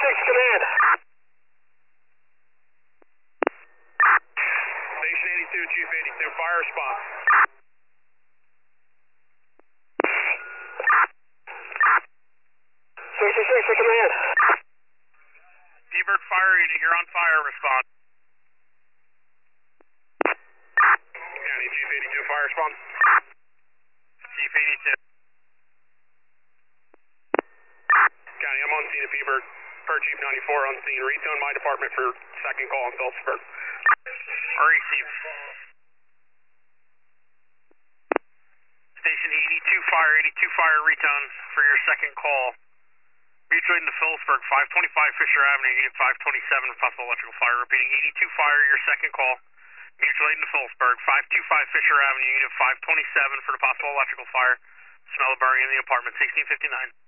command. Station 82, Chief 82, fire response. 66 to command. T-Bird fire unit, you're on fire, respond. County, Chief 82, fire response. Chief 82. County, I'm on scene at P-Bird. Per Chief 94 on scene. Retone my department for second call on Phillipsburg. Receive. Station 82 fire retone for your second call. Mutual aid into Phillipsburg, 525 Fisher Avenue, unit 527 for possible electrical fire. Repeating, 82 fire, your second call. Mutual aid into Phillipsburg, 525 Fisher Avenue, unit 527 for the possible electrical fire. Smell of burning in the apartment, 1659.